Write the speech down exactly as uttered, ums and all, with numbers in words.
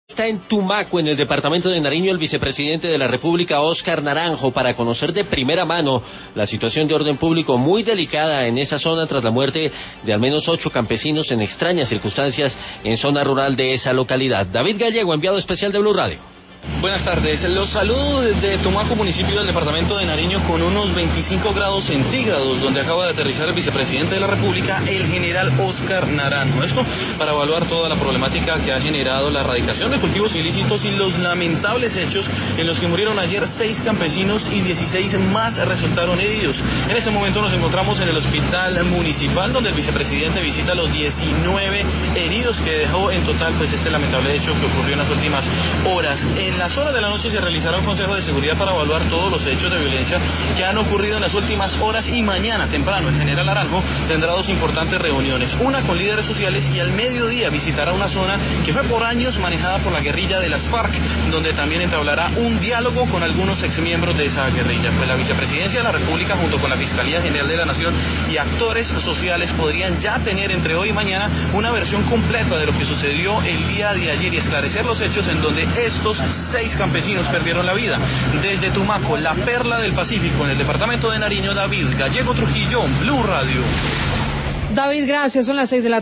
Está en Tumaco, en el departamento de Nariño, el vicepresidente de la República, Óscar Naranjo, para conocer de primera mano la situación de orden público muy delicada en esa zona tras la muerte de al menos ocho campesinos en extrañas circunstancias en zona rural de esa localidad. David Gallego, enviado especial de Blue Radio. Buenas tardes, los saludo desde Tumaco, municipio del departamento de Nariño, con unos veinticinco grados centígrados, donde acaba de aterrizar el vicepresidente de la República, el general Óscar Naranjo. Esto para evaluar toda la problemática que ha generado la erradicación de cultivos ilícitos y los lamentables hechos en los que murieron ayer seis campesinos y dieciséis más resultaron heridos. En este momento nos encontramos en el hospital municipal, donde el vicepresidente visita los diecinueve heridos que dejó en total pues este lamentable hecho que ocurrió en las últimas horas. En las horas de la noche se realizará un consejo de seguridad para evaluar todos los hechos de violencia que han ocurrido en las últimas horas, y mañana temprano el general Naranjo tendrá dos importantes reuniones, una con líderes sociales, y al mediodía visitará una zona que fue por años manejada por la guerrilla de las FARC, donde también entablará un diálogo con algunos exmiembros de esa guerrilla. Pues la vicepresidencia de la República, junto con la Fiscalía General de la Nación y actores sociales, podrían ya tener entre hoy y mañana una versión completa de lo que sucedió el día de ayer y esclarecer los hechos en donde estos seis campesinos perdieron la vida. Desde Tumaco, la perla del Pacífico, en el departamento de Nariño, David Gallego Trujillo, Blue Radio. David, gracias. Son las seis de la